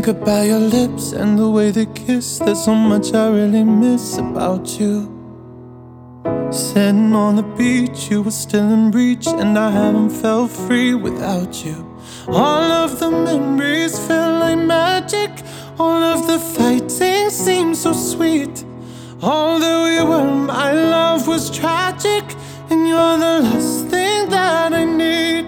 about your lips and the way they kiss. There's so much I really miss about you. Sitting on the beach, you were still in reach, and I haven't felt free without you. All of the memories feel like magic. All of the fighting seems so sweet. All that we were, my love, was tragic, and you're the last thing that I need.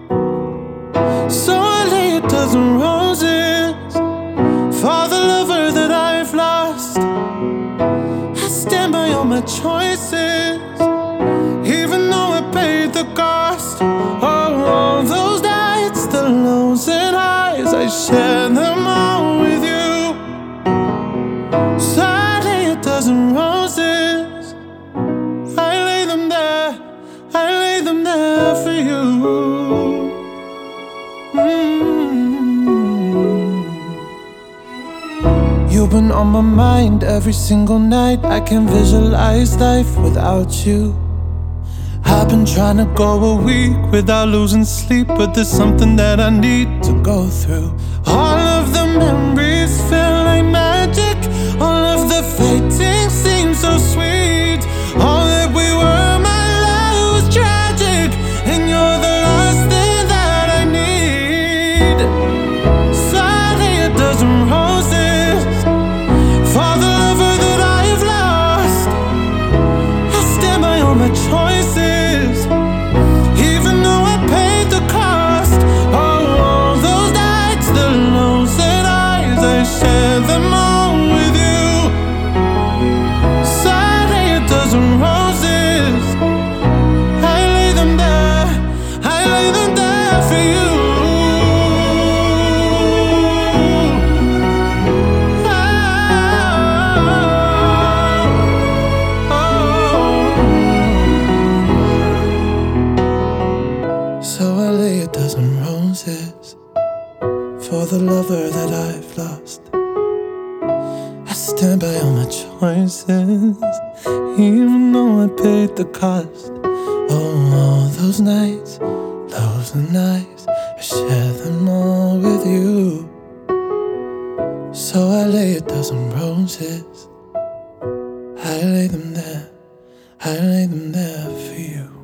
So I lay a dozen roses for the lover that I've lost. I stand by all my choices, even though I paid the cost. Oh, all those nights, the lows and highs, I share them all with you. So I lay a dozen roses, I lay them there, I lay them there for you. You've been on my mind every single night. I can't visualize life without you. I've been trying to go a week without losing sleep, but there's something that I need to go through. All of the memories feel like magic. All of the fighting seems so sweet. All that we were, my love, was tragic, and you're the last thing that I need. So I lay a dozen roses for the lover that I have lost. I stand by all my choices, even though I paid the cost. Oh, all those nights, the lows and highs, I share them all with you. So I lay a dozen roses, I lay them there, I lay them there for you. So I lay a dozen roses for the lover that I've lost. I stand by all my choices, even though I paid the cost. Oh, all those nights, lows and highs, I share them all with you. So I lay a dozen roses, I lay them there, I lay them there for you.